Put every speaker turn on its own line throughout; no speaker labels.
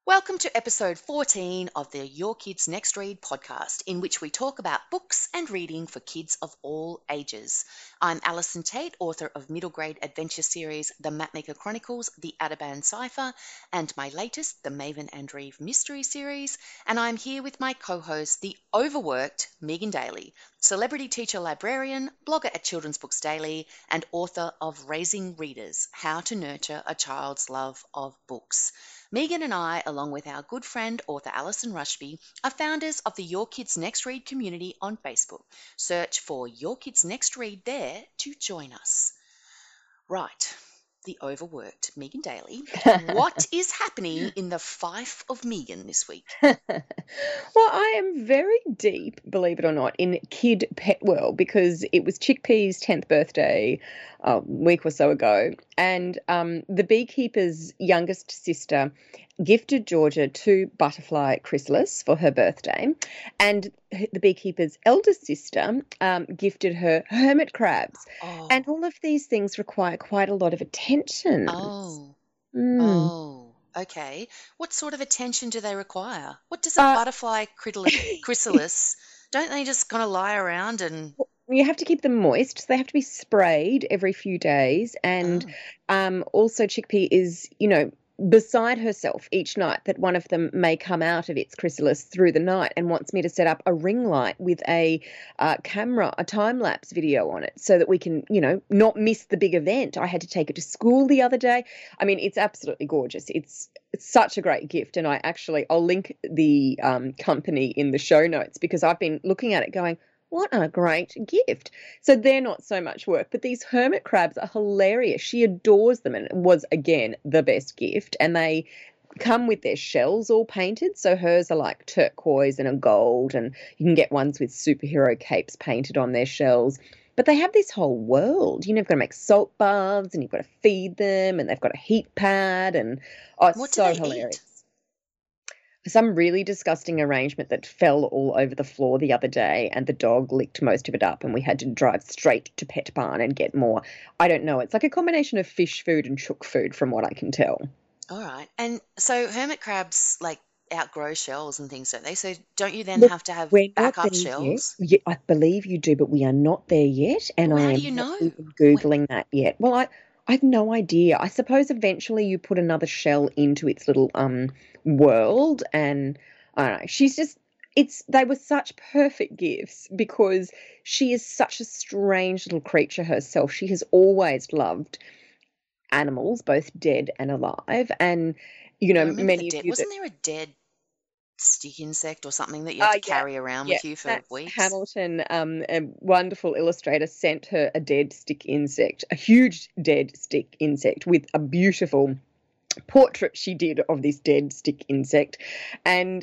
Welcome to episode 14 of the Your Kids Next Read podcast, in which we talk about books and reading for kids of all ages. I'm Alison Tate, author of middle grade adventure series The Mapmaker Chronicles, The Ateban Cipher, and my latest, The Maven and Reeve Mystery Series, and I'm here with my co-host, the overworked Megan Daly, celebrity teacher librarian, blogger at Children's Books Daily, and author of Raising Readers, How to Nurture a Child's Love of Books. Megan and I, along with our good friend author Alison Rushby, are founders of the Your Kids Next Read community on Facebook. Search for Your Kids Next Read there to join us. Right, the overworked Megan Daly. What is happening in the Fife of Megan this week?
Well, I am very deep, believe it or not, in Kid Pet World because it was Chickpea's 10th birthday a week or so ago, and the beekeeper's youngest sister gifted Georgia two butterfly chrysalis for her birthday, and the beekeeper's eldest sister gifted her hermit crabs.
Oh,
And all of these things require quite a lot of attention.
oh, okay. What sort of attention do they require? What does a butterfly chrysalis, don't they just kind of lie around and...
You have to keep them moist. So they have to be sprayed every few days. And also Chickpea is, beside herself each night that one of them may come out of its chrysalis through the night and wants me to set up a ring light with a camera, a time-lapse video on it so that we can, not miss the big event. I had to take it to school the other day. I mean, it's absolutely gorgeous. It's such a great gift. And I'll link the company in the show notes because I've been looking at it going, what a great gift. So they're not so much work, but these hermit crabs are hilarious. She adores them, and it was, again, the best gift. And they come with their shells all painted. So hers are like turquoise and a gold, and you can get ones with superhero capes painted on their shells. But they have this whole world. You've got to make salt baths, and you've got to feed them, and they've got a heat pad, and it's so hilarious.
Eat?
Some really disgusting arrangement that fell all over the floor the other day, and the dog licked most of it up, and we had to drive straight to Pet Barn and get more. I don't know. It's like a combination of fish food and chook food from what I can tell.
All right. And so hermit crabs outgrow shells and things, don't they? So don't you then have to have backup shells?
Yeah, I believe you do, but we are not there yet, and I am not even Googling that yet. Well, I have no idea. I suppose eventually you put another shell into its little world, and I don't know. They were such perfect gifts because she is such a strange little creature herself. She has always loved animals, both dead and alive, and many of you.
Wasn't there a dead stick insect or something that you have to carry around with you for weeks?
Hamilton, a wonderful illustrator, sent her a dead stick insect, a huge dead stick insect with a beautiful portrait she did of this dead stick insect. And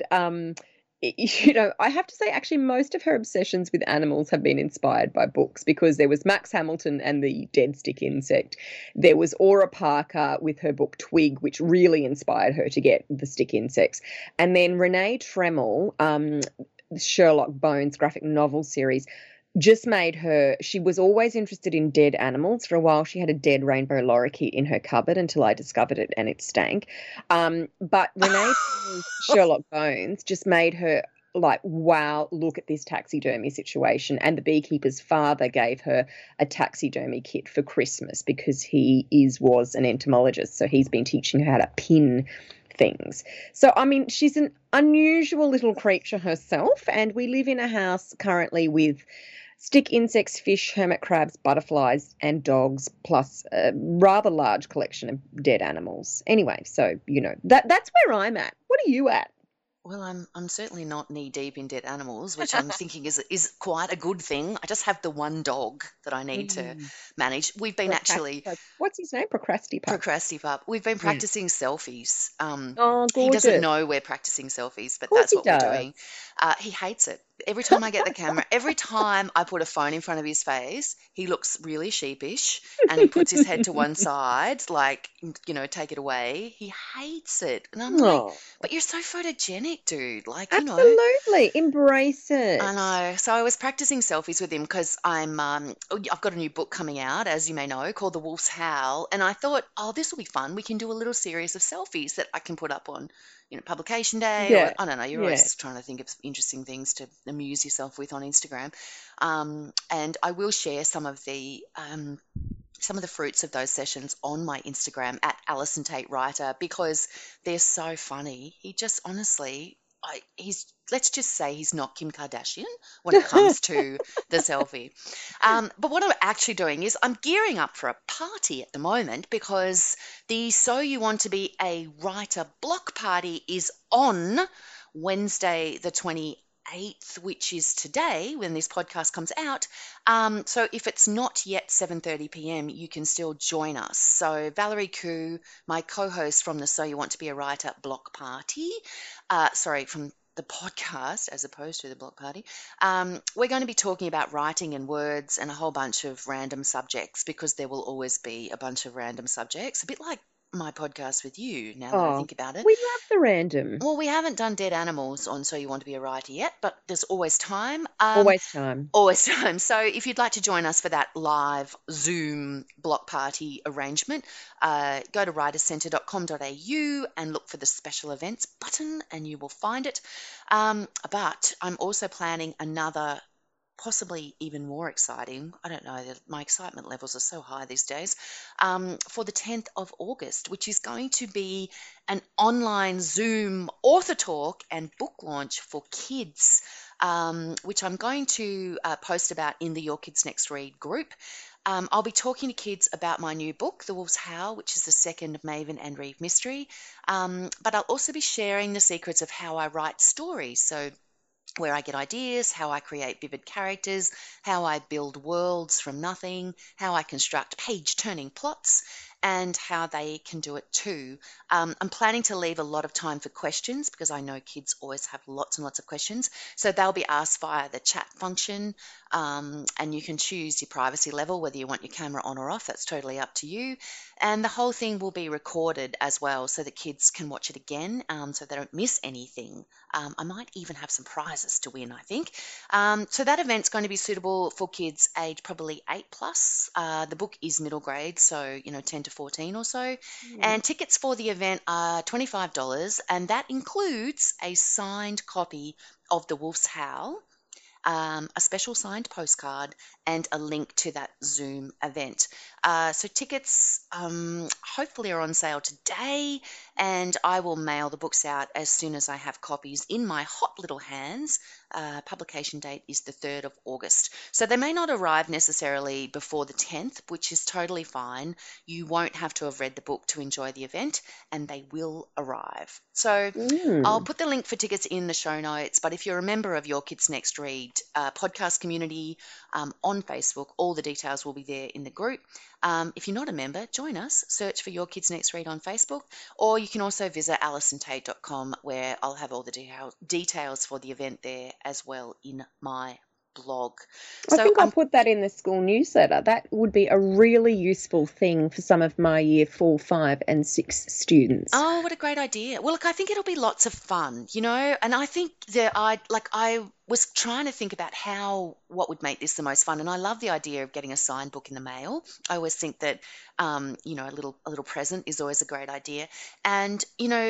I have to say, actually, most of her obsessions with animals have been inspired by books, because there was Max Hamilton and the dead stick insect. There was Aura Parker with her book Twig, which really inspired her to get the stick insects. And then Renee Tremel, Sherlock Bones graphic novel series, just made her, she was always interested in dead animals. For a while, she had a dead rainbow lorikeet in her cupboard until I discovered it and it stank. But Renee Sherlock Bones just made her like, wow, look at this taxidermy situation. And the beekeeper's father gave her a taxidermy kit for Christmas because he was an entomologist. So he's been teaching her how to pin things. So, I mean, she's an unusual little creature herself, and we live in a house currently with stick insects, fish, hermit crabs, butterflies, and dogs, plus a rather large collection of dead animals. Anyway, so, that's where I'm at. What are you at?
Well, I'm certainly not knee deep in dead animals, which I'm thinking is quite a good thing. I just have the one dog that I need to manage. We've been
what's his name?
Procrastipup. We've been practicing selfies.
Gorgeous.
He doesn't know we're practicing selfies, but that's what we're doing. He hates it. every time I get the camera, every time I put a phone in front of his face, he looks really sheepish and he puts his head to one side, like, take it away. He hates it. And I'm like,
Oh,
but you're so photogenic, dude. Like,
absolutely. Embrace
I
it.
know. So I was practicing selfies with him because I've got a new book coming out, as you may know, called The Wolf's Howl, and I thought, oh, this will be fun. We can do a little series of selfies that I can put up on, publication day, or
Yeah.
I don't know. You're
Yeah.
always trying to think of interesting things to amuse yourself with on Instagram, and I will share some of the fruits of those sessions on my Instagram at Alison Tate Writer because they're so funny. He just honestly, he's let's just say he's not Kim Kardashian when it comes to the selfie. But what I'm actually doing is I'm gearing up for a party at the moment because the So You Want to Be a Writer block party is on Wednesday the 28th, which is today when this podcast comes out. So if it's not yet 7:30 p.m., you can still join us. So Valerie Khoo, my co-host from the So You Want to Be a Writer block party, from the podcast as opposed to the block party, we're going to be talking about writing and words and a whole bunch of random subjects because there will always be a bunch of random subjects, a bit like my podcast with you now that I
Oh,
think about it.
we love the random.
Well, we haven't done dead animals on So You Want to Be a Writer yet, but there's always time.
Always time.
Always time. So if you'd like to join us for that live Zoom block party arrangement, go to writerscentre.com.au and look for the special events button and you will find it. But I'm also planning another possibly even more exciting. I don't know, my excitement levels are so high these days, for the 10th of August, which is going to be an online Zoom author talk and book launch for kids, which I'm going to post about in the Your Kids Next Read group. I'll be talking to kids about my new book, The Wolf's Howl, which is the second Maven and Reeve mystery. But I'll also be sharing the secrets of how I write stories. So where I get ideas, how I create vivid characters, how I build worlds from nothing, how I construct page-turning plots, and how they can do it too. I'm planning to leave a lot of time for questions because I know kids always have lots and lots of questions. So they'll be asked via the chat function, and you can choose your privacy level, whether you want your camera on or off. That's totally up to you. And the whole thing will be recorded as well so that kids can watch it again, so they don't miss anything. I might even have some prizes to win, I think. So that event's going to be suitable for kids aged probably 8 plus. The book is middle grade, so 10 to 14 or so. And tickets for the event are $25, and that includes a signed copy of The Wolf's Howl, a special signed postcard, and a link to that Zoom event. So tickets hopefully are on sale today, and I will mail the books out as soon as I have copies in my hot little hands. Publication date is the 3rd of August. So they may not arrive necessarily before the 10th, which is totally fine. You won't have to have read the book to enjoy the event, and they will arrive. So I'll put the link for tickets in the show notes, but if you're a member of Your Kids Next Read podcast community on Facebook, all the details will be there in the group. If you're not a member, join us. Search for Your Kids Next Read on Facebook, or you can also visit alisontate.com where I'll have all the details for the event there as well in my blog.
I
So
think I'll put that in the school newsletter. That would be a really useful thing for some of my year 4, 5 and 6 students.
Oh, what a great idea. Well, look, I think it'll be lots of fun, and I think that I was trying to think about what would make this the most fun. And I love the idea of getting a signed book in the mail. I always think that, a little present is always a great idea. And,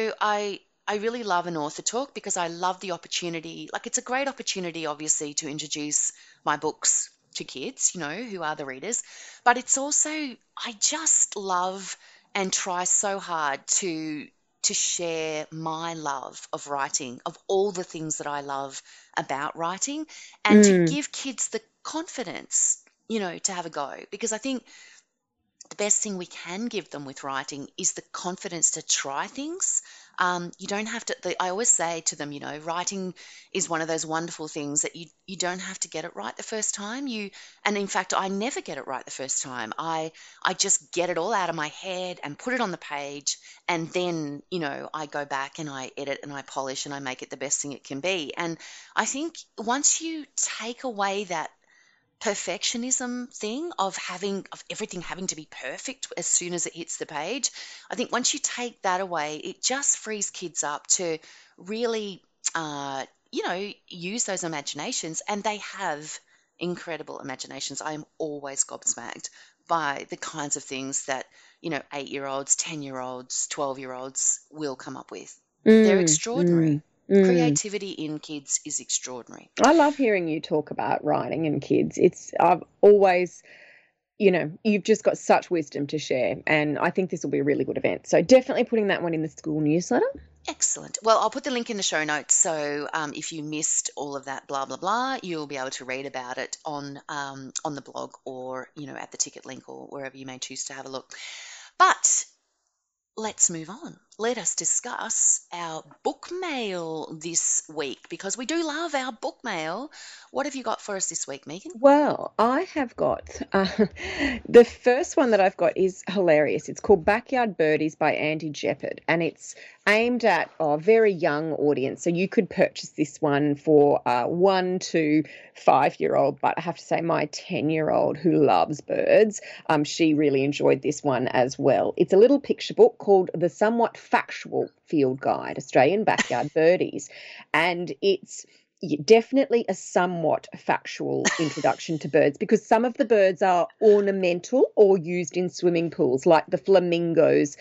I really love an author talk because I love the opportunity. Like, it's a great opportunity, obviously, to introduce my books to kids, who are the readers. But it's also, I just love and try so hard to share my love of writing, of all the things that I love about writing, and to give kids the confidence, to have a go. Because I think the best thing we can give them with writing is the confidence to try things. You don't have to. I always say to them, writing is one of those wonderful things that you don't have to get it right the first time. And in fact, I never get it right the first time. I just get it all out of my head and put it on the page, and then I go back and I edit and I polish and I make it the best thing it can be. And I think once you take away that perfectionism thing of everything having to be perfect as soon as it hits the page, I think once you take that away, it just frees kids up to really use those imaginations, and they have incredible imaginations. I am always gobsmacked by the kinds of things that 8-year-olds, 10-year-olds, 12-year-olds will come up with. They're extraordinary. Creativity in kids is extraordinary.
I love hearing you talk about writing in kids. I've always, you've just got such wisdom to share, and I think this will be a really good event. So definitely putting that one in the school newsletter.
Excellent. Well, I'll put the link in the show notes. So if you missed all of that blah, blah, blah, you'll be able to read about it on the blog, or, at the ticket link, or wherever you may choose to have a look. But let's move on. Let us discuss our book mail this week, because we do love our book mail. What have you got for us this week, Megan?
Well, I have got the first one that I've got is hilarious. It's called Backyard Birdies by Andy Jeppard, and it's aimed at a very young audience. So you could purchase this one for 1 to 5-year-old, but I have to say my 10-year-old who loves birds, she really enjoyed this one as well. It's a little picture book called The Somewhat Factual Field Guide, Australian Backyard Birdies, and it's definitely a somewhat factual introduction to birds, because some of the birds are ornamental or used in swimming pools, like the flamingos,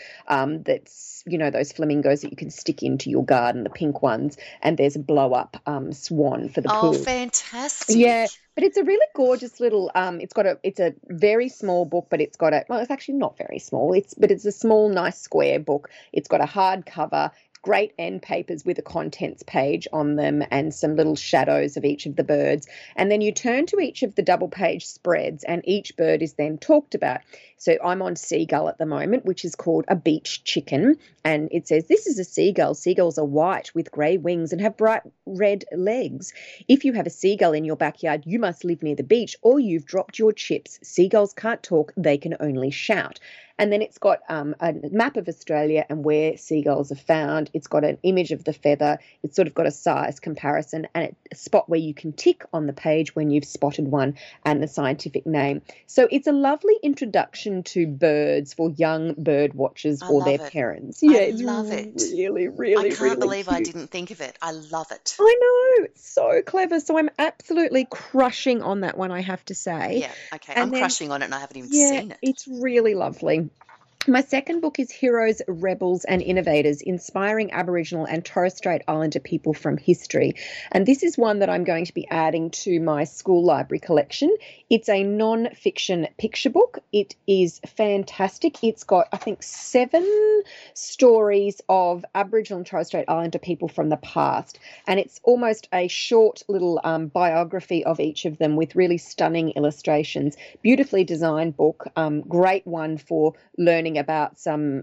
those flamingos that you can stick into your garden, the pink ones, and there's a blow-up swan for the pool.
Oh, fantastic.
Yeah, but it's a really gorgeous little, it's a very small book, but it's actually not very small, it's a small, nice square book. It's got a hardcover, great end papers with a contents page on them and some little shadows of each of the birds. And then you turn to each of the double page spreads, and each bird is then talked about. So I'm on seagull at the moment, which is called a beach chicken. And it says, this is a seagull. Seagulls are white with grey wings and have bright red legs. If you have a seagull in your backyard, you must live near the beach, or you've dropped your chips. Seagulls can't talk, they can only shout. And then it's got a map of Australia and where seagulls are found. It's got an image of the feather. It's sort of got a size comparison and a spot where you can tick on the page when you've spotted one, and the scientific name. So it's a lovely introduction to birds for young bird watchers or their parents. Yeah,
I love it.
Really, really,
I can't believe
cute.
I didn't think of it. I love it.
I know. It's so clever. So I'm absolutely crushing on that one, I have to say.
Yeah, okay. I'm crushing on it and I haven't even seen it.
It's really lovely. My second book is Heroes, Rebels and Innovators, Inspiring Aboriginal and Torres Strait Islander People from History. And this is one that I'm going to be adding to my school library collection. It's a non-fiction picture book. It is fantastic. It's got, I think, 7 stories of Aboriginal and Torres Strait Islander people from the past. And it's almost a short little biography of each of them with really stunning illustrations. Beautifully designed book. Great one for learning about some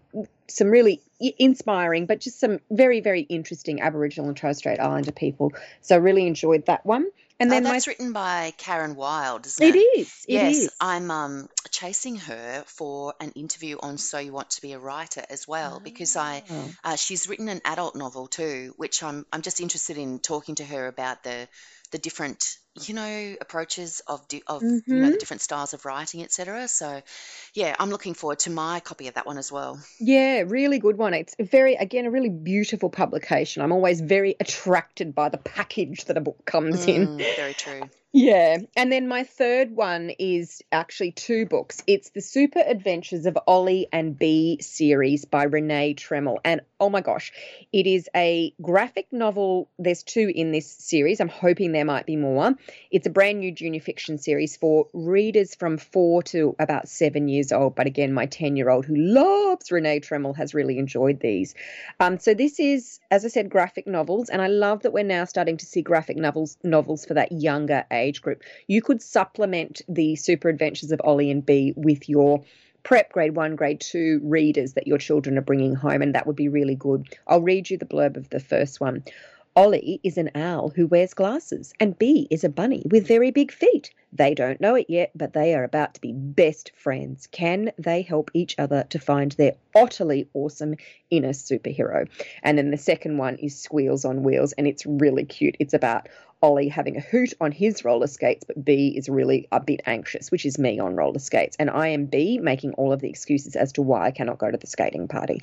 really inspiring, but just some very, very interesting Aboriginal and Torres Strait Islander people. So I really enjoyed that one. And then
that's written by Karen Wilde, isn't it?
It is.
Yes, I'm chasing her for an interview on So You Want to Be a Writer as well, because she's written an adult novel too, which I'm just interested in talking to her about the different approaches of the different styles of writing, etc. So yeah, I'm looking forward to my copy of that one as well.
Yeah, really good one. It's a really beautiful publication. I'm always very attracted by the package that a book comes in.
Very true.
Yeah. And then my third one is actually 2 books. It's the Super Adventures of Ollie and Bee series by Renee Tremel. And oh my gosh, it is a graphic novel. There's 2 in this series. I'm hoping there might be more. It's a brand new junior fiction series for readers from 4 to about 7 years old. But again, my 10-year-old who loves Renee Tremel has really enjoyed these. So this is, as I said, graphic novels. And I love that we're now starting to see graphic novels for that younger age group. You could supplement the Super Adventures of Ollie and Bee with your prep grade 1, grade 2 readers that your children are bringing home, and that would be really good. I'll read you the blurb of the first one. Ollie is an owl who wears glasses, and Bee is a bunny with very big feet. They don't know it yet, but they are about to be best friends. Can they help each other to find their utterly awesome inner superhero? And then the second one is Squeals on Wheels, and it's really cute. It's about Ollie having a hoot on his roller skates, but Bee is really a bit anxious, which is me on roller skates. And I am Bee, making all of the excuses as to why I cannot go to the skating party.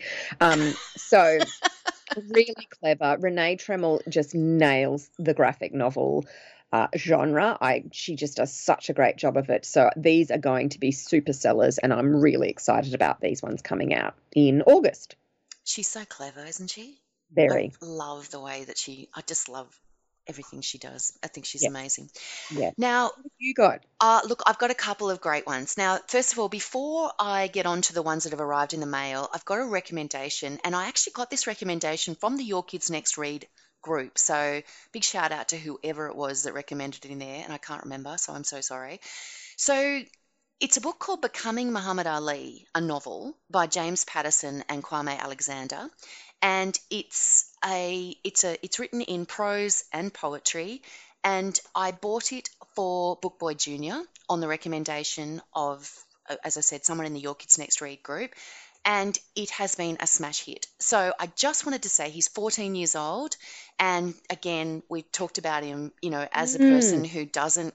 So really clever. Renee Tremel just nails the graphic novel genre. She just does such a great job of it. So these are going to be super sellers, and I'm really excited about these ones coming out in August.
She's so clever, isn't she?
Very.
I love the way that I just love everything she does. I think she's amazing.
Yeah.
Now,
what have you got?
Look, I've got a couple of great ones. Now, first of all, before I get on to the ones that have arrived in the mail, I've got a recommendation, and I actually got this recommendation from the Your Kids Next Read group. So big shout out to whoever it was that recommended it in there, and I can't remember, so I'm so sorry. So it's a book called Becoming Muhammad Ali, a novel by James Patterson and Kwame Alexander, and it's written in prose and poetry. And I bought it for Book Boy Junior on the recommendation of, as I said, someone in the Your Kids Next Read group, and it has been a smash hit. So I just wanted to say he's 14 years old, and again, we talked about him, as a person who doesn't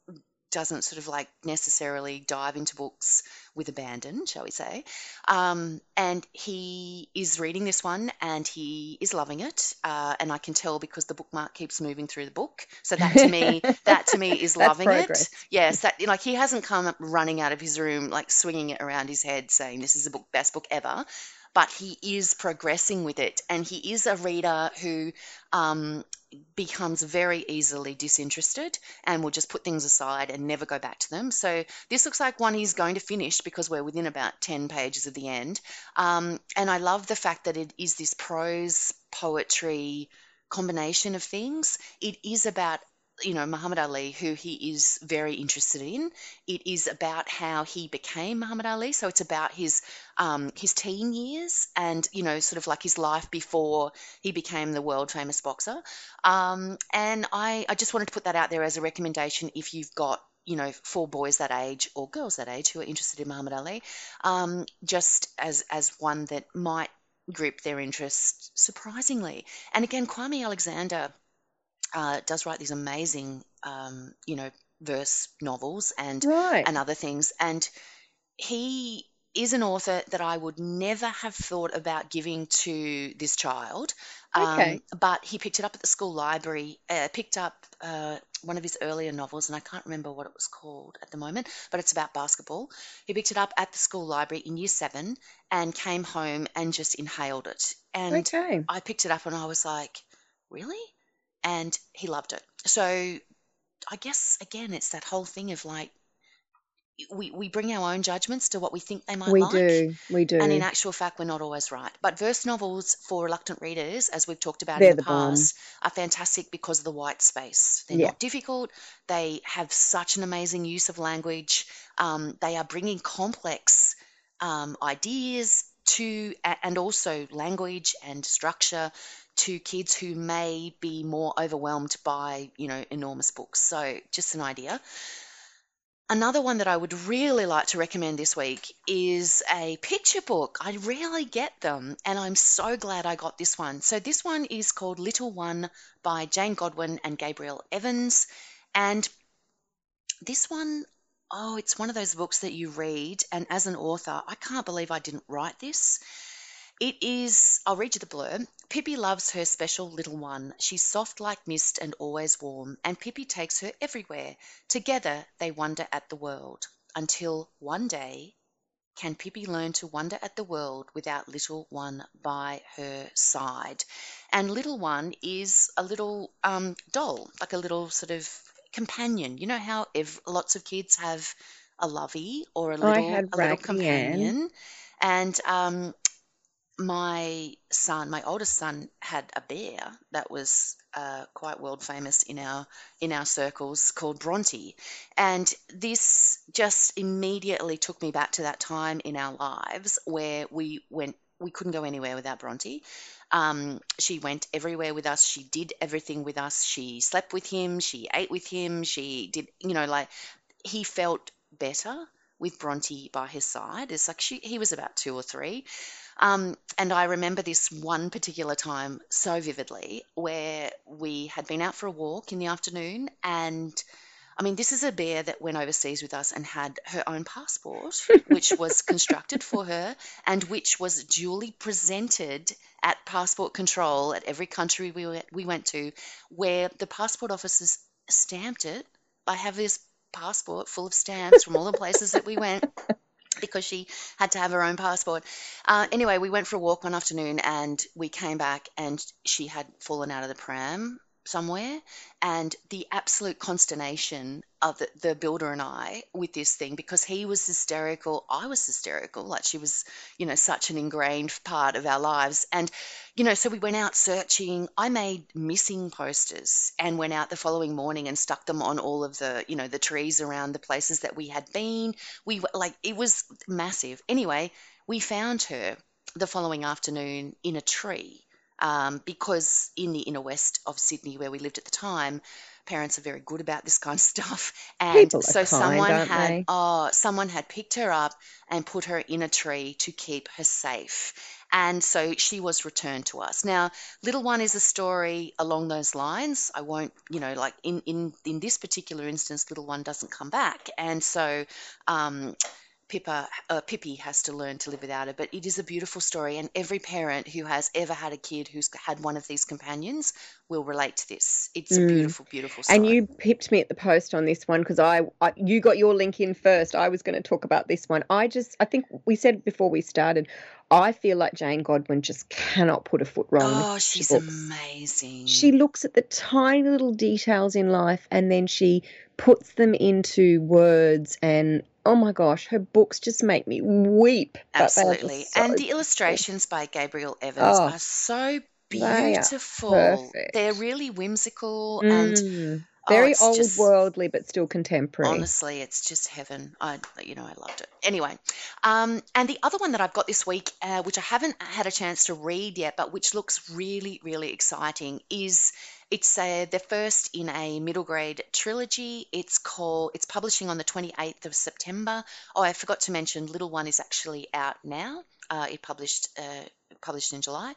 sort of like necessarily dive into books with abandon, shall we say. And he is reading this one and he is loving it. And I can tell because the bookmark keeps moving through the book. So that to me is loving
progress.
it. Yes, he hasn't come up running out of his room, like swinging it around his head saying this is the best book ever. But he is progressing with it. And he is a reader who becomes very easily disinterested and will just put things aside and never go back to them. So this looks like one he's going to finish because we're within about 10 pages of the end. And I love the fact that it is this prose poetry combination of things. It is about Muhammad Ali, who he is very interested in. It is about how he became Muhammad Ali. So it's about his teen years and, sort of like his life before he became the world famous boxer. And I just wanted to put that out there as a recommendation if you've got, for boys that age or girls that age who are interested in Muhammad Ali, just as one that might grip their interest surprisingly. And again, Kwame Alexander does write these amazing, verse novels and other things. And he is an author that I would never have thought about giving to this child. But he picked it up at the school library, picked up one of his earlier novels, and I can't remember what it was called at the moment, but it's about basketball. He picked it up at the school library in year 7 and came home and just inhaled it. And I picked it up and I was like, really? And he loved it. So I guess, again, it's that whole thing of like, we bring our own judgments to what we think they might like.
We do.
And in actual fact, we're not always right. But verse novels for reluctant readers, as we've talked about in the past, are fantastic because of the white space. They're not difficult. They have such an amazing use of language. They are bringing complex ideas to, and also language and structure to kids who may be more overwhelmed by, enormous books. So just an idea. Another one that I would really like to recommend this week is a picture book. I rarely get them, and I'm so glad I got this one. So this one is called Little One by Jane Godwin and Gabrielle Evans. And this one, it's one of those books that you read, and as an author, I can't believe I didn't write this. It is, I'll read you the blurb. Pippi loves her special little one. She's soft like mist and always warm, and Pippi takes her everywhere. Together they wonder at the world. Until one day, can Pippi learn to wonder at the world without little one by her side? And little one is a little doll, like a little sort of companion. You know how lots of kids have a lovey or a little companion. And my oldest son, had a bear that was quite world famous in our circles, called Bronte, and this just immediately took me back to that time in our lives where we couldn't go anywhere without Bronte. She went everywhere with us. She did everything with us. She slept with him. She ate with him. She did, like, he felt better with Bronte by his side. It's like he was about 2 or 3. And I remember this one particular time so vividly, where we had been out for a walk in the afternoon. And I mean, this is a bear that went overseas with us and had her own passport, which was constructed for her and which was duly presented at passport control at every country we went to, where the passport officers stamped it. I have this passport full of stamps from all the places that we went, because she had to have her own passport. Anyway, we went for a walk one afternoon and we came back and she had fallen out of the pram somewhere. And the absolute consternation of the builder and I with this thing, because he was hysterical, I was hysterical, like she was, such an ingrained part of our lives. And, so we went out searching. I made missing posters and went out the following morning and stuck them on all of the trees around the places that we had been. It was massive. Anyway, we found her the following afternoon in a tree, because in the inner west of Sydney, where we lived at the time, parents are very good about this kind of stuff. And
People are
so
kind, aren't they?
someone had picked her up and put her in a tree to keep her safe. And so she was returned to us. Now, Little One is a story along those lines. I won't, like in this particular instance, Little One doesn't come back. And so Pippi has to learn to live without her. But it is a beautiful story, and every parent who has ever had a kid who's had one of these companions will relate to this. It's a beautiful, beautiful story.
And you pipped me at the post on this one, because you got your link in first. I was going to talk about this one. I think we said before we started, I feel like Jane Godwin just cannot put a foot wrong.
Oh, she's amazing.
She looks at the tiny little details in life and then she puts them into words, and oh my gosh, her books just make me weep.
Absolutely. And the illustrations by Gabrielle Evans are so beautiful. They're really whimsical and
very old worldly, but still contemporary.
Honestly, it's just heaven. I loved it. Anyway, and the other one that I've got this week, which I haven't had a chance to read yet, but which looks really, really exciting, is it's the first in a middle grade trilogy. It's publishing on the 28th of September. Oh, I forgot to mention, Little One is actually out now. It published in July.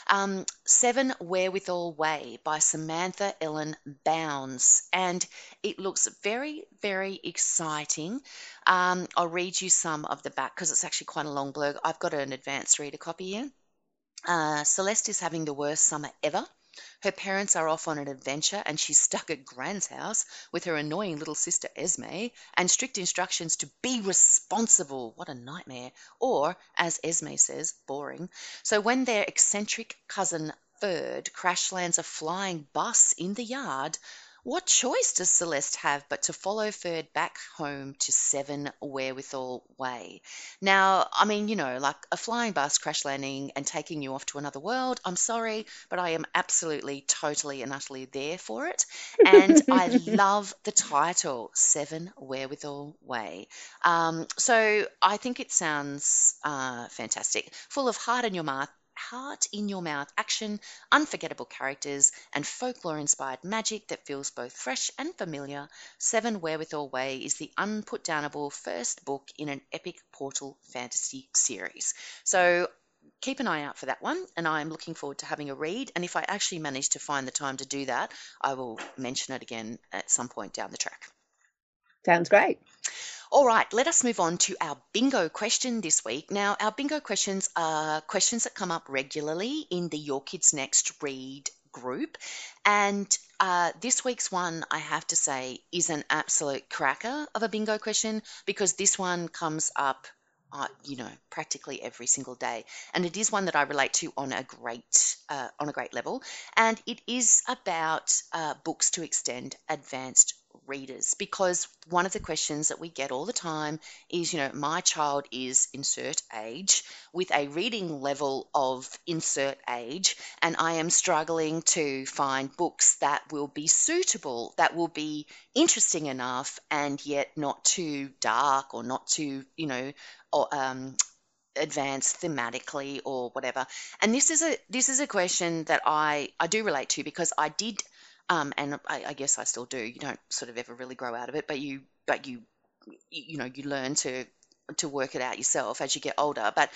7 Wherewithal Way by Samantha Ellen Bounds. And it looks very, very exciting. I'll read you some of the back because it's actually quite a long blurb. I've got an advanced reader copy here. Celeste is having the worst summer ever. Her parents are off on an adventure and she's stuck at Gran's house with her annoying little sister Esme, and strict instructions to be responsible. What a nightmare. Or, as Esme says, boring. So when their eccentric cousin Ferd crash lands a flying bus in the yard, what choice does Celeste have but to follow Ferd back home to 7 Wherewithal Way? Now, I mean, like a flying bus crash landing and taking you off to another world, I'm sorry, but I am absolutely, totally and utterly there for it. And I love the title, 7 Wherewithal Way. So I think it sounds fantastic. Full of heart in your mouth action, unforgettable characters, and folklore-inspired magic that feels both fresh and familiar. 7 Wherewithal Way is the unputdownable first book in an epic portal fantasy series. So keep an eye out for that one, and I'm looking forward to having a read. And if I actually manage to find the time to do that, I will mention it again at some point down the track.
Sounds great.
All right, let us move on to our bingo question this week. Now, our bingo questions are questions that come up regularly in the Your Kids Next Read group. And this week's one, I have to say, is an absolute cracker of a bingo question, because this one comes up practically every single day. And it is one that I relate to on a great level. And it is about books to extend advanced readers, because one of the questions that we get all the time is, my child is insert age with a reading level of insert age, and I am struggling to find books that will be suitable, that will be interesting enough and yet not too dark or not too, or, advanced thematically or whatever. And this is a question that I do relate to, because I did, and I guess I still do. You don't sort of ever really grow out of it, but you learn to work it out yourself as you get older. But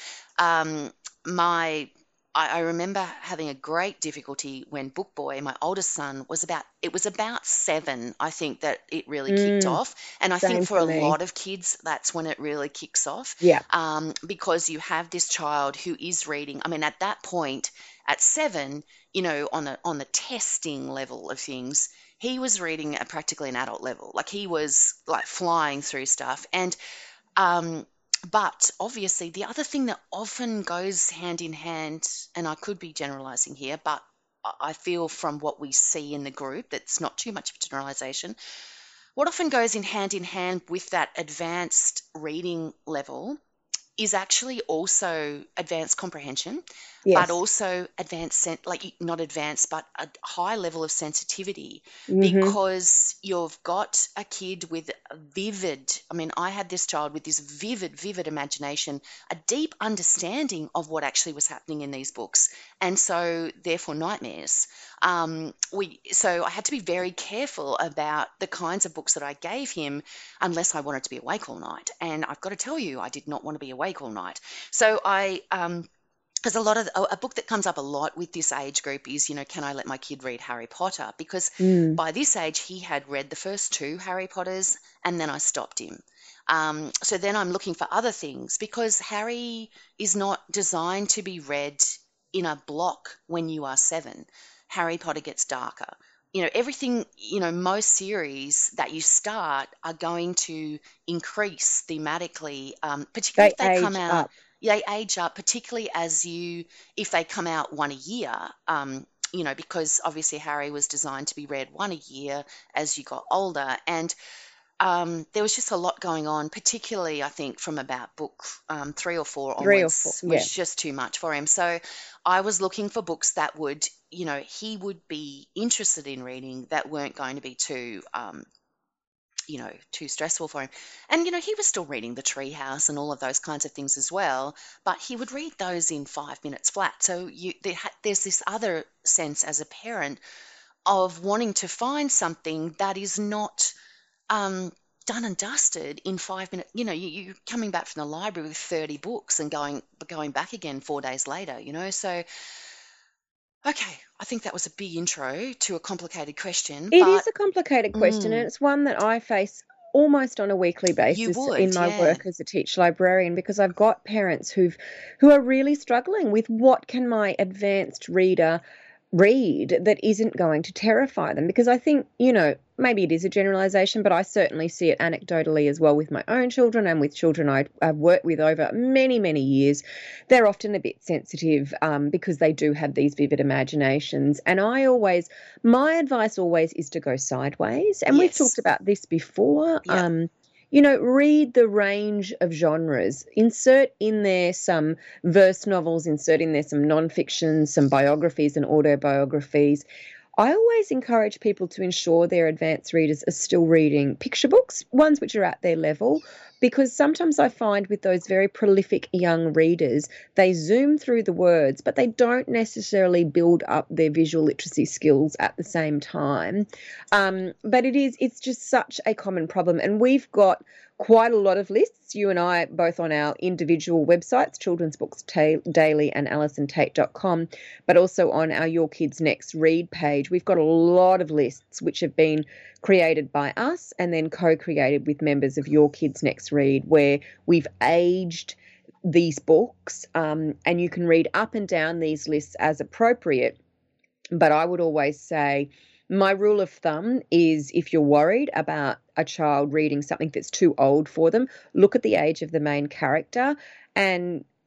my I remember having a great difficulty when Book Boy, my oldest son, was about 7, I think, that it really kicked off. And I think
Same
for
for
a
me.
lot of kids, that's when it really kicks off.
Yeah.
Because you have this child who is reading. I mean, at that point, at 7, on the testing level of things, he was reading at practically an adult level. Like, he was like flying through stuff. And but obviously, the other thing that often goes hand in hand, and I could be generalizing here, but I feel from what we see in the group, that's not too much of a generalization. What often goes in hand with that advanced reading level is actually also advanced comprehension, but
Yes.
also not advanced, but a high level of sensitivity,
Mm-hmm.
because you've got a kid with I had this child with this vivid imagination, a deep understanding of what actually was happening in these books, and so therefore nightmares. So I had to be very careful about the kinds of books that I gave him, unless I wanted to be awake all night. And I've got to tell you, I did not want to be awake all night. So because a book that comes up a lot with this age group is, can I let my kid read Harry Potter? Because by this age, he had read the first 2 Harry Potters, and then I stopped him. So then I'm looking for other things, because Harry is not designed to be read in a block when you are 7. Harry Potter gets darker. Everything, most series that you start are going to increase thematically, particularly if they come out.
Up.
They age up, particularly if they come out one a year, because obviously Harry was designed to be read one a year as you got older. And there was just a lot going on, particularly I think from about book 3 or 4 onwards,
yeah.
was just too much for him. So I was looking for books that would, he would be interested in reading, that weren't going to be too stressful for him. And, he was still reading The Treehouse and all of those kinds of things as well, but he would read those in 5 minutes flat. So there's this other sense as a parent of wanting to find something that is not done and dusted in 5 minutes. You're coming back from the library with 30 books and going back again 4 days later, So, okay, I think that was a big intro to a complicated question.
It is a complicated question, and
Mm.
it's one that I face almost on a weekly basis in my
yeah.
work as a teacher librarian, because I've got parents who are really struggling with, what can my advanced reader read that isn't going to terrify them? Because I think, maybe it is a generalization, but I certainly see it anecdotally as well with my own children and with children I've worked with over many, many years. They're often a bit sensitive because they do have these vivid imaginations. And my advice always is to go sideways. And we've talked about this before.
Yep.
Read the range of genres. Insert in there some verse novels, insert in there some nonfiction, some biographies and autobiographies. I always encourage people to ensure their advanced readers are still reading picture books, ones which are at their level, because sometimes I find with those very prolific young readers, they zoom through the words, but they don't necessarily build up their visual literacy skills at the same time. But it's just such a common problem. And we've got quite a lot of lists, you and I, both on our individual websites, Children's Books Daily and AlisonTate.com, but also on our Your Kids Next Read page. We've got a lot of lists which have been created by us and then co-created with members of Your Kids Next Read, where we've aged these books, and you can read up and down these lists as appropriate. But I would always say, my rule of thumb is, if you're worried about a child reading something that's too old for them, look at the age of the main character and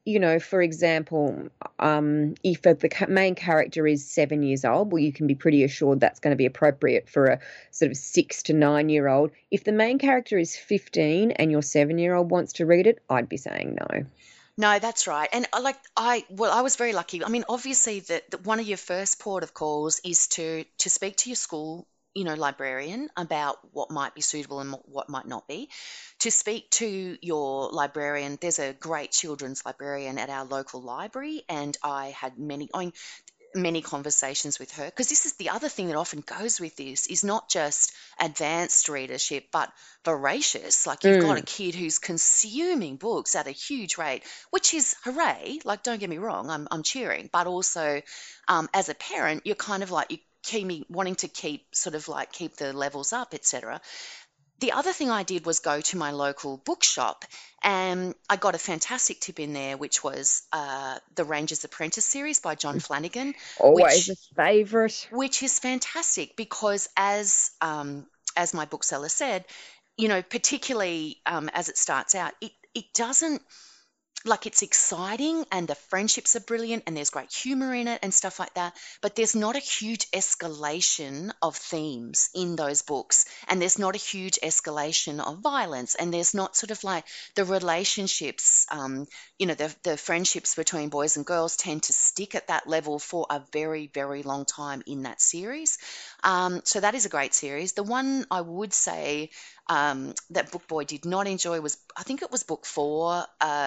for example, if the main character is 7 years old, well, you can be pretty assured that's going to be appropriate for a sort of 6 to 9-year-old. If the main character is 15 and your 7-year-old wants to read it, I'd be saying no.
No, that's right. And I was very lucky. I mean, obviously, that one of your first port of calls is to speak to your school, librarian about what might be suitable and what might not be. To speak to your librarian, there's a great children's librarian at our local library, and I had many conversations with her, because this is the other thing that often goes with this, is not just advanced readership but voracious. Like, you've got a kid who's consuming books at a huge rate, which is hooray. Like, don't get me wrong, I'm cheering, but also, as a parent, you're kind of like, you keep me wanting to keep sort of like keep the levels up, etc. The other thing I did was go to my local bookshop, and I got a fantastic tip in there, which was the Ranger's Apprentice series by John Flanagan,
Always
which
a favourite.
which is fantastic because, as my bookseller said, particularly as it starts out, it doesn't, like, it's exciting and the friendships are brilliant and there's great humor in it and stuff like that, but there's not a huge escalation of themes in those books, and there's not a huge escalation of violence, and there's not sort of like the relationships, the friendships between boys and girls tend to stick at that level for a very, very long time in that series. So that is a great series. The one I would say that Book Boy did not enjoy was, I think it was book 4,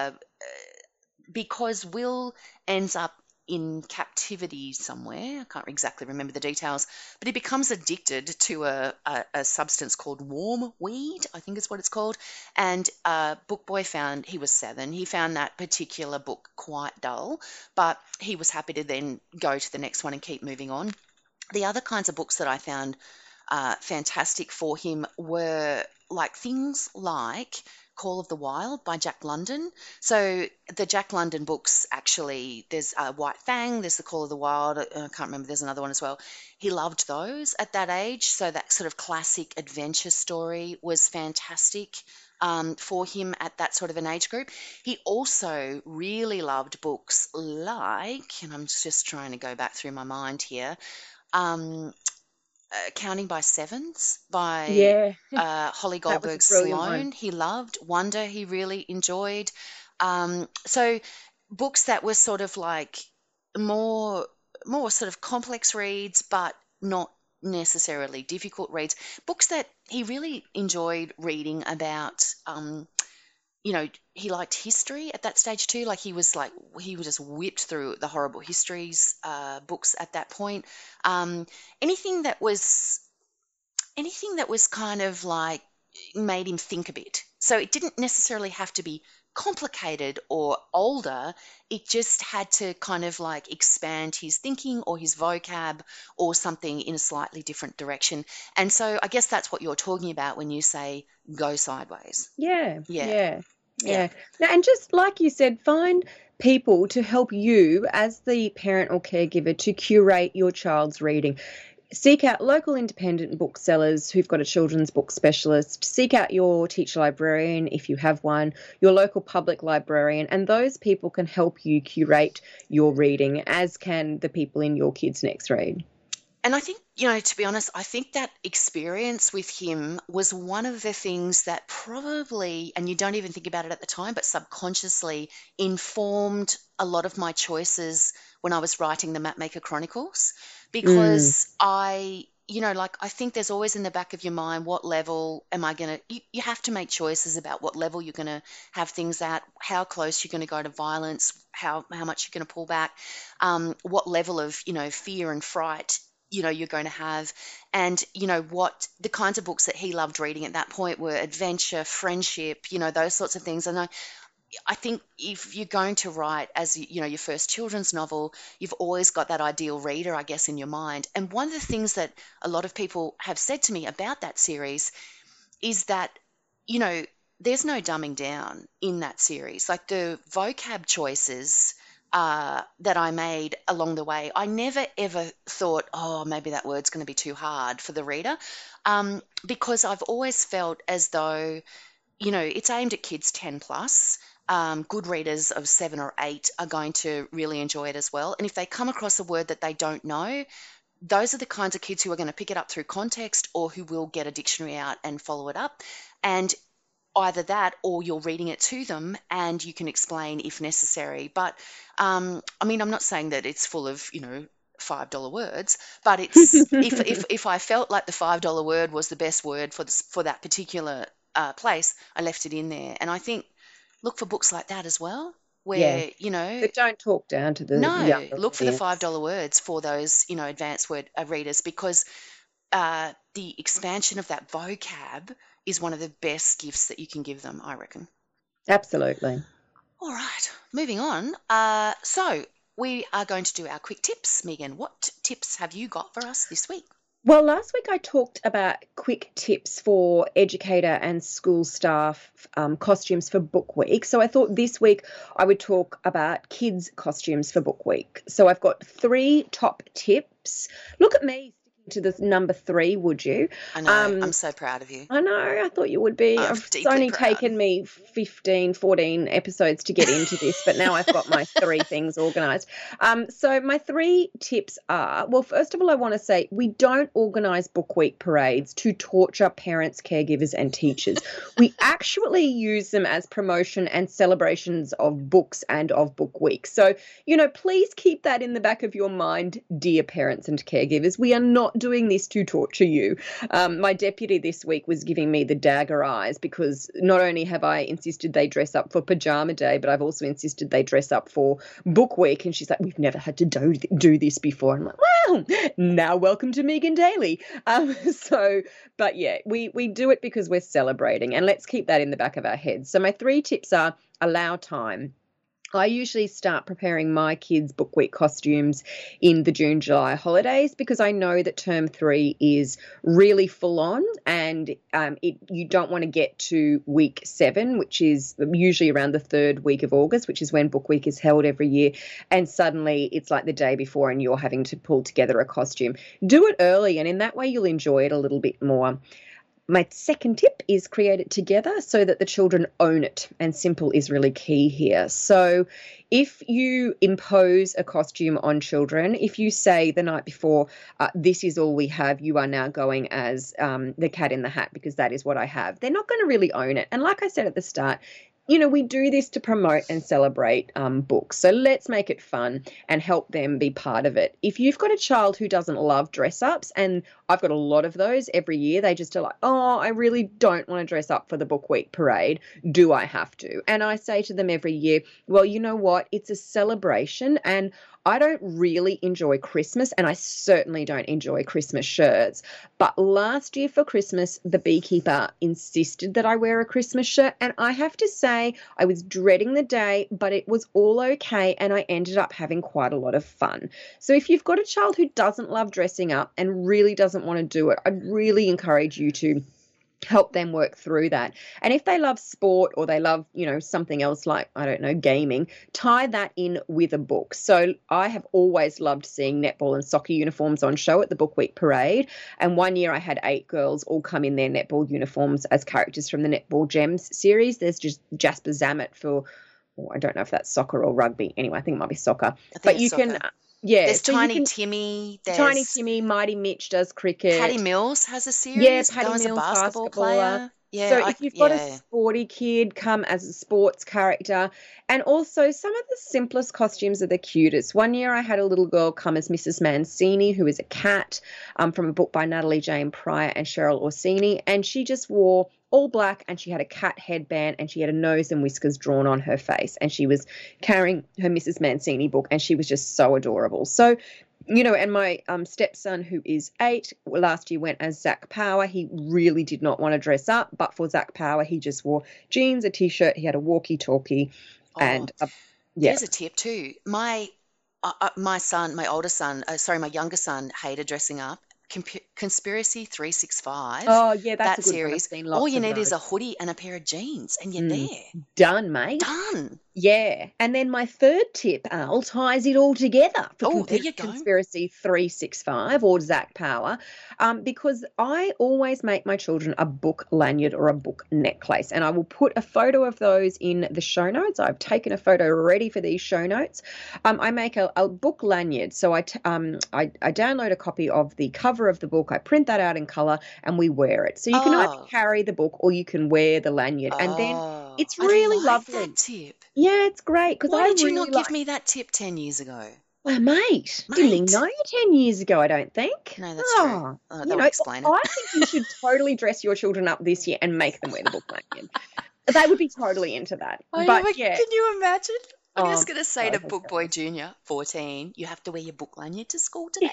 because Will ends up in captivity somewhere. I can't exactly remember the details, but he becomes addicted to a substance called warm weed, I think is what it's called. And Book Boy found, he was 7, he found that particular book quite dull, but he was happy to then go to the next one and keep moving on. The other kinds of books that I found fantastic for him were like things like Call of the Wild by Jack London. So the Jack London books, actually, there's White Fang, there's the Call of the Wild, I can't remember, there's another one as well. He loved those at that age, so that sort of classic adventure story was fantastic for him at that sort of an age group. He also really loved books like, and I'm just trying to go back through my mind here, um, Counting by Sevens by
Yeah,
Holly
that was a
Goldberg
brilliant one.
Sloan. He loved Wonder. He really enjoyed. So books that were sort of like more sort of complex reads, but not necessarily difficult reads. Books that he really enjoyed reading about. He liked history at that stage too. Like, he would just whipped through the horrible histories books at that point. Um, anything that was kind of like made him think a bit. So it didn't necessarily have to be complicated or older. It just had to kind of like expand his thinking or his vocab or something in a slightly different direction. And so I guess that's what you're talking about when you say go sideways.
Yeah,
Yeah.
yeah,
Yeah.
yeah. Now, and just like you said, find people to help you as the parent or caregiver to curate your child's reading. Seek out local independent booksellers who've got a children's book specialist. Seek out your teacher librarian if you have one, your local public librarian, and those people can help you curate your reading, as can the people in Your Kids Next Read.
And I think, to be honest, I think that experience with him was one of the things that probably, and you don't even think about it at the time, but subconsciously informed a lot of my choices when I was writing the Mapmaker Chronicles.
Mm,
Because I think there's always in the back of your mind, what level am I going to, you have to make choices about what level you're going to have things at, how close you're going to go to violence, how much you're going to pull back, what level of, fear and fright you're going to have. And what the kinds of books that he loved reading at that point were adventure, friendship, those sorts of things. And I think if you're going to write as your first children's novel, you've always got that ideal reader, I guess, in your mind. And one of the things that a lot of people have said to me about that series is that you know there's no dumbing down in that series. Like, the vocab choices that I made along the way, I never ever thought, oh, maybe that word's going to be too hard for the reader, because I've always felt as though it's aimed at kids 10 plus. good readers of 7 or 8 are going to really enjoy it as well. And if they come across a word that they don't know, those are the kinds of kids who are going to pick it up through context or who will get a dictionary out and follow it up. And either that or you're reading it to them and you can explain if necessary. But I mean, I'm not saying that it's full of, $5 words, but it's if I felt like the $5 word was the best word for that particular place, I left it in there. And I think look for books like that as well, where
that don't talk down to the younger
look for the
audience.
$5 words for those advanced word readers, because the expansion of that vocab is one of the best gifts that you can give them, I reckon.
Absolutely.
All right, moving on. So we are going to do our quick tips. Megan, what tips have you got for us this week?
Well, last week I talked about quick tips for educator and school staff costumes for Book Week. So I thought this week I would talk about kids' costumes for Book Week. So I've got 3 top tips. Look at me sticking to the number 3, would you?
I know. I'm so proud of you.
I know. I thought you would be. It's only taken me 15, 14 episodes to get into this, but now I've got my 3 things organised. So my 3 tips are, well, first of all, I want to say we don't organise Book Week parades to torture parents, caregivers and teachers. We actually use them as promotion and celebrations of books and of Book Week. So, please keep that in the back of your mind, dear parents and caregivers. We are not doing this to torture you. My deputy this week was giving me the dagger eyes because not only have I insisted they dress up for pajama day, but I've also insisted they dress up for Book Week. And she's like, we've never had to do this before. I'm like, well, now welcome to Megan Daly. But yeah, we do it because we're celebrating, and let's keep that in the back of our heads. So my 3 tips are: allow time. I usually start preparing my kids' Book Week costumes in the June, July holidays because I know that term 3 is really full on, and you don't want to get to week 7, which is usually around the 3rd week of August, which is when Book Week is held every year, and suddenly it's like the day before and you're having to pull together a costume. Do it early, and in that way you'll enjoy it a little bit more. My second tip is create it together so that the children own it, and simple is really key here. So if you impose a costume on children, if you say the night before, this is all we have, you are now going as the Cat in the Hat because that is what I have, they're not going to really own it. And like I said at the start, we do this to promote and celebrate books. So let's make it fun and help them be part of it. If you've got a child who doesn't love dress-ups, and I've got a lot of those every year, they just are like, oh, I really don't want to dress up for the Book Week parade. Do I have to? And I say to them every year, well, you know what? It's a celebration, and I don't really enjoy Christmas, and I certainly don't enjoy Christmas shirts. But last year for Christmas, the beekeeper insisted that I wear a Christmas shirt, and I have to say I was dreading the day, but it was all okay, and I ended up having quite a lot of fun. So if you've got a child who doesn't love dressing up and really doesn't want to do it, I'd really encourage you to help them work through that. And if they love sport or they love, something else like, I don't know, gaming, tie that in with a book. So I have always loved seeing netball and soccer uniforms on show at the Book Week parade. And one year I had 8 girls all come in their netball uniforms as characters from the Netball Gems series. There's just Jasper Zammit for, I don't know if that's soccer or rugby. Anyway, I think it might be soccer. But you
soccer.
Yeah,
there's Tiny Timmy.
Tiny Timmy, Mighty Mitch does cricket.
Patty Mills has a series.
Yeah, Patty
Mills,
a basketball
player. Yeah,
so if you've got a sporty kid, come as a sports character. And also some of the simplest costumes are the cutest. One year I had a little girl come as Mrs. Mancini, who is a cat, from a book by Natalie Jane Pryor and Cheryl Orsini. And she just wore all black, and she had a cat headband, and she had a nose and whiskers drawn on her face, and she was carrying her Mrs. Mancini book, and she was just so adorable. So, and my stepson, who is 8, last year went as Zach Power. He really did not want to dress up, but for Zach Power, he just wore jeans, a T-shirt, he had a walkie-talkie, and
There's a tip too. My younger son hated dressing up. Conspiracy 365.
Oh yeah, that's
that series. All you need is a hoodie and a pair of jeans, and you're there.
Done, mate.
Done.
Yeah. And then my third tip, Al, ties it all together for
Oh, there you go.
Conspiracy 365 or Zach Power, because I always make my children a book lanyard or a book necklace. And I will put a photo of those in the show notes. I've taken a photo ready for these show notes. I make a book lanyard. So I download a copy of the cover of the book. I print that out in color and we wear it. So you can either
Oh,
carry the book or you can wear the lanyard. And then
oh,
it's
I
really
like
lovely.
that tip.
Yeah, it's great because
Why
I
did you
really
not give
like.
me that tip 10 years ago?
Well, mate, didn't even
Mate.
know you 10 years ago, I don't think.
No, that's true.
Oh,
That would explain it.
I think you should totally dress your children up this year and make them wear the book lanyard. They would be totally into that. But yeah.
Can you imagine? I'm just
Oh,
going to say to Book Boy Jr., 14, you have to wear your book lanyard to school today.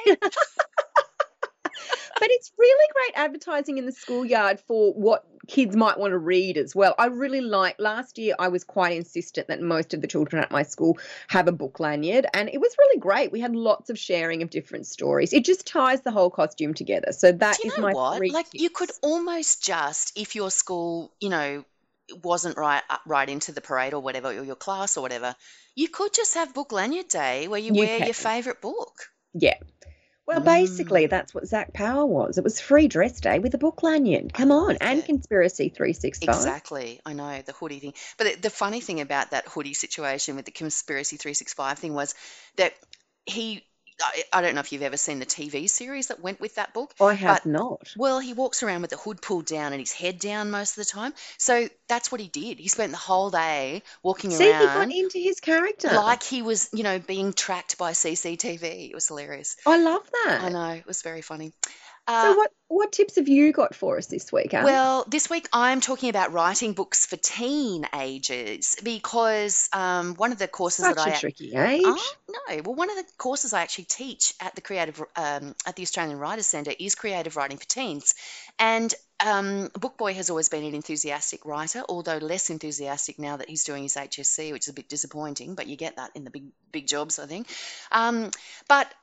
But it's really great advertising in the schoolyard for what kids might want to read as well. I really last year I was quite insistent that most of the children at my school have a book lanyard, and it was really great. We had lots of sharing of different stories. It just ties the whole costume together. So that
Do you
is
know
my
what?
3
Like, you could
tips.
almost just, if your school, wasn't right into the parade or whatever, or your class or whatever, you could just have book lanyard day where you
You
wear
can.
your favorite book.
Yeah. Well, basically,
Mm,
that's what Zach Power was. It was free dress day with a book lanyard.
I
Come on.
like
And
it.
Conspiracy 365.
Exactly. I know the hoodie thing. But the funny thing about that hoodie situation with the Conspiracy 365 thing was that he, I don't know if you've ever seen the TV series that went with that book,
I
but
have not.
well, he walks around with the hood pulled down and his head down most of the time. So that's what he did. He spent the whole day walking
See, he got
around
into his character.
like he was, being tracked by CCTV. It was hilarious.
I love
I
that.
know, it was very funny.
So
Uh,
what tips have you got for us this week, Al?
Well, this week I'm talking about writing books for teenagers because one of the courses that
Such a
I
tricky age.
no, well, one of the courses I actually teach at the at the Australian Writers Centre is creative writing for teens, and Book Boy has always been an enthusiastic writer, although less enthusiastic now that he's doing his HSC, which is a bit disappointing. But you get that in the big jobs, I think. Um, but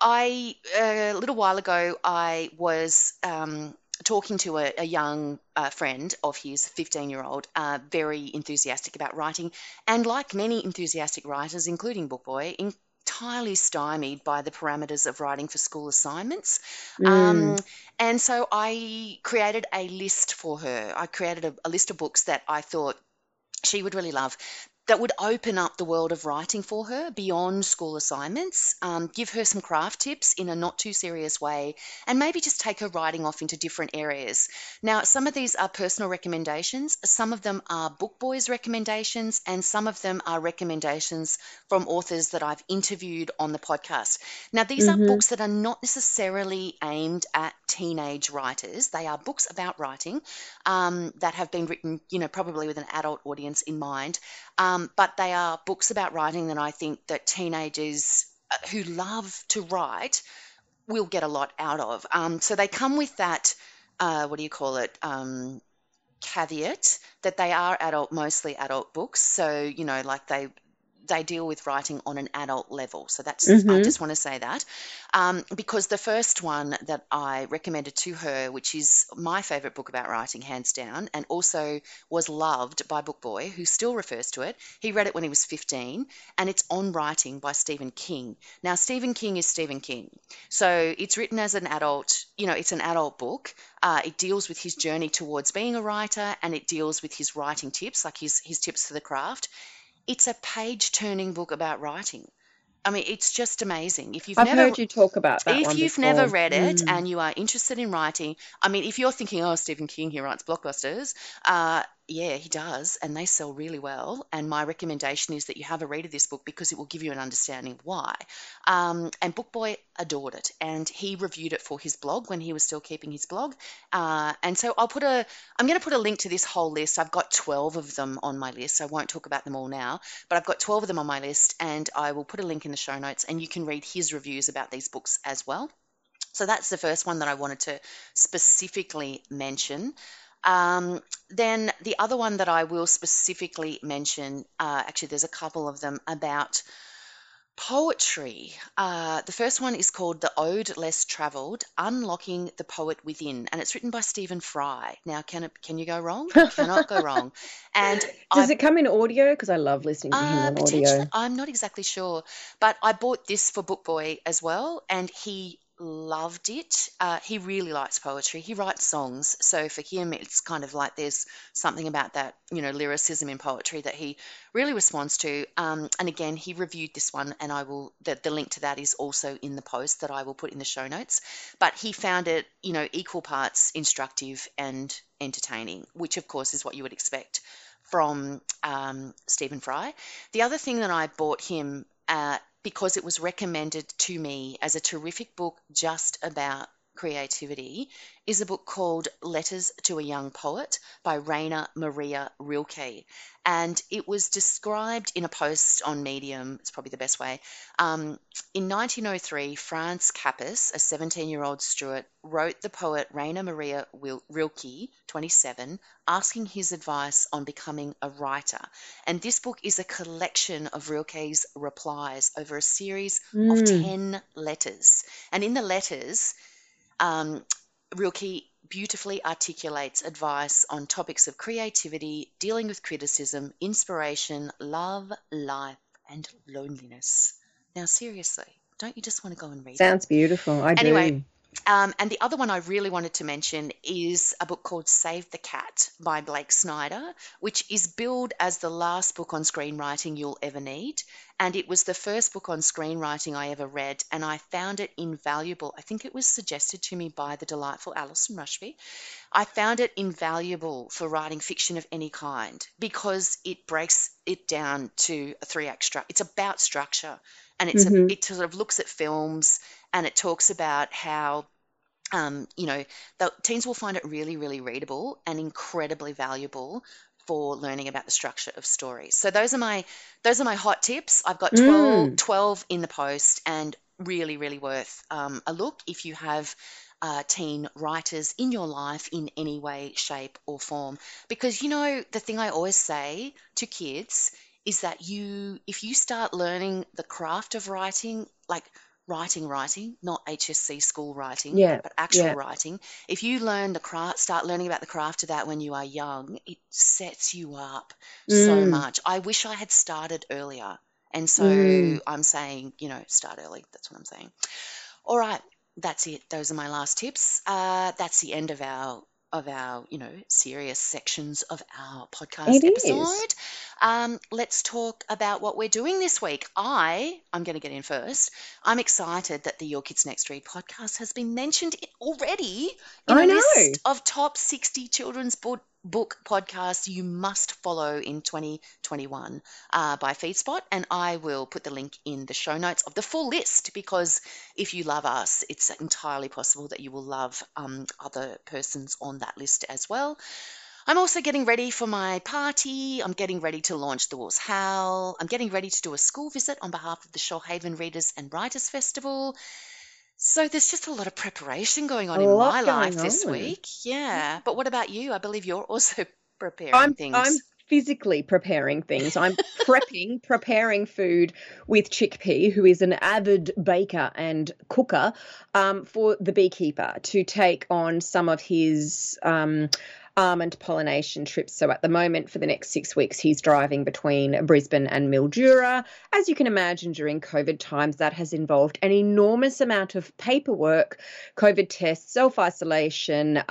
a little while ago, I was talking to a young friend of his, 15-year-old, very enthusiastic about writing, and like many enthusiastic writers, including Book Boy, entirely stymied by the parameters of writing for school assignments. Um,
Mm.
and so I created a list for her. I created a list of books that I thought she would really love, that would open up the world of writing for her beyond school assignments, give her some craft tips in a not too serious way, and maybe just take her writing off into different areas. Now, some of these are personal recommendations, some of them are Book Boys recommendations, and some of them are recommendations from authors that I've interviewed on the podcast. Now, these are
Mhm.
books that are not necessarily aimed at teenage writers. They are books about writing that have been written, probably with an adult audience in mind. But they are books about writing that I think that teenagers who love to write will get a lot out of. So they come with that, what do you call it? Caveat that they are mostly adult books. So, like they deal with writing on an adult level. So I
Mhm.
just want to say that. Because the first one that I recommended to her, which is my favorite book about writing, hands down, and also was loved by Book Boy, who still refers to it. He read it when he was 15, and it's On Writing by Stephen King. Now, Stephen King is Stephen King. So it's written as an adult, it's an adult book. It deals with his journey towards being a writer, and it deals with his writing tips, like his tips for the craft. It's a page-turning book about writing. I mean, it's just amazing.
I've heard you talk about that
If
one
you've never
before.
read it
Mm.
and you are interested in writing, I mean, if you're thinking, oh, Stephen King, he writes blockbusters, yeah, he does, and they sell really well. And my recommendation is that you have a read of this book because it will give you an understanding of why. And Book Boy adored it, and he reviewed it for his blog when he was still keeping his blog. And so I'm going to put a link to this whole list. I've got 12 of them on my list. I won't talk about them all now, but I've got 12 of them on my list, and I will put a link in the show notes, and you can read his reviews about these books as well. So that's the first one that I wanted to specifically mention. Then the other one that I will specifically mention, actually, there's a couple of them about Poetry. The first one is called The Ode Less Travelled, Unlocking the Poet Within, and it's written by Stephen Fry. Now, can you go wrong? You cannot go wrong. And
Does it come in audio? Because I love listening to him on
potentially,
audio.
I'm not exactly sure, but I bought this for Book Boy as well, and he loved it. He really likes poetry. He writes songs, so for him, it's kind of like there's something about that, lyricism in poetry that he really responds to. And again, he reviewed this one, and the link to that is also in the post that I will put in the show notes. But he found it, equal parts instructive and entertaining, which of course is what you would expect from Stephen Fry. The other thing that I bought him because it was recommended to me as a terrific book just about creativity is a book called Letters to a Young Poet by Rainer Maria Rilke. And it was described in a post on Medium, it's probably the best way. In 1903, Franz Kappes, a 17-year-old Stuart, wrote the poet Rainer Maria Rilke, 27, asking his advice on becoming a writer. And this book is a collection of Rilke's replies over a series of 10 letters. And in the letters, Rilke beautifully articulates advice on topics of creativity, dealing with criticism, inspiration, love, life, and loneliness. Now, seriously, don't you just want to go and read it?
Sounds beautiful. I
Anyway,
do.
and the other one I really wanted to mention is a book called Save the Cat by Blake Snyder, which is billed as the last book on screenwriting you'll ever need. And it was the first book on screenwriting I ever read, and I found it invaluable. I think it was suggested to me by the delightful Alison Rushby. I found it invaluable for writing fiction of any kind because it breaks it down to a 3-act structure. It's about structure, and it sort of looks at films, and it talks about how the teens will find it really, really readable and incredibly valuable for learning about the structure of stories. So those are my hot tips. I've got 12 in the post, and really, really worth a look if you have teen writers in your life in any way, shape, or form. Because the thing I always say to kids is that if you start learning the craft of writing, like writing, not HSC school writing, but actual writing. If you start learning about the craft of that when you are young, it sets you up so much. I wish I had started earlier. And so I'm saying, start early. That's what I'm saying. All right. That's it. Those are my last tips. That's the end of our serious sections of our podcast episode. Let's talk about what we're doing this week. I'm going to get in first. I'm excited that the Your Kids Next Read podcast has been mentioned already in a list of top 60 children's book podcasts you must follow in 2021 by FeedSpot, and I will put the link in the show notes of the full list, because if you love us, it's entirely possible that you will love other persons on that list as well. I'm also getting ready for my party. I'm getting ready to launch The Wolves Howl. I'm getting ready to do a school visit on behalf of the Shoalhaven Readers and Writers Festival. So there's just a lot of preparation going on in my life this week. Yeah. But what about you? I believe you're also preparing things.
I'm physically preparing things. I'm preparing food with Chickpea, who is an avid baker and cooker, for the beekeeper to take on some of his almond pollination trips. So at the moment, for the next 6 weeks, he's driving between Brisbane and Mildura. As you can imagine, during COVID times, that has involved an enormous amount of paperwork, COVID tests, self-isolation,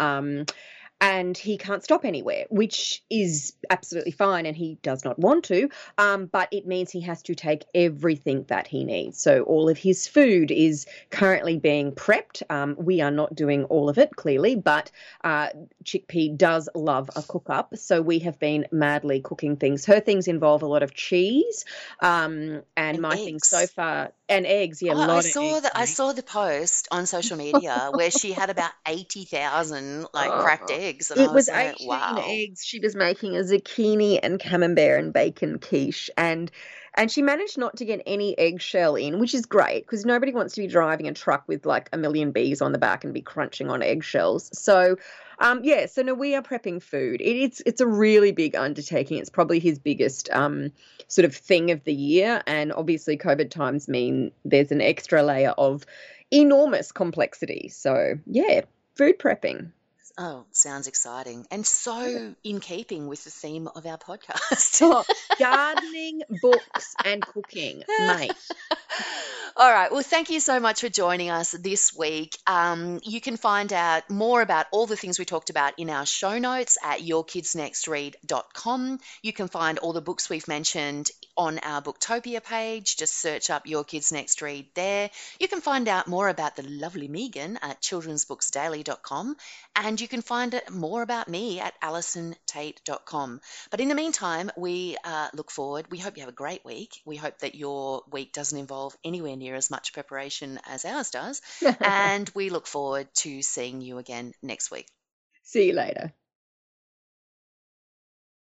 and he can't stop anywhere, which is absolutely fine, and he does not want to, but it means he has to take everything that he needs. So all of his food is currently being prepped. We are not doing all of it, clearly, but Chickpea does love a cook-up, so we have been madly cooking things. Her things involve a lot of cheese, and my eggs. Things so far, and eggs,
I saw the post on social media where she had about 80,000 cracked eggs. And
it was 18 eggs. She was making a zucchini and camembert and bacon quiche, and And she managed not to get any eggshell in, which is great because nobody wants to be driving a truck with like a million bees on the back and be crunching on eggshells. So, yeah, so no, we are prepping food. It's a really big undertaking. It's probably his biggest sort of thing of the year. And obviously, COVID times mean there's an extra layer of enormous complexity. So, yeah, food prepping.
Oh, sounds exciting and so in keeping with the theme of our podcast.
Oh, gardening, books, and cooking, mate.
All right. Well, thank you so much for joining us this week. You can find out more about all the things we talked about in our show notes at yourkidsnextread.com. You can find all the books we've mentioned on our Booktopia page. Just search up Your Kids Next Read there. You can find out more about the lovely Megan at childrensbooksdaily.com. And you can find out more about me at alisontate.com. But in the meantime, we look forward. We hope you have a great week. We hope that your week doesn't involve anywhere near as much preparation as ours does. And we look forward to seeing you again next week.
See you later.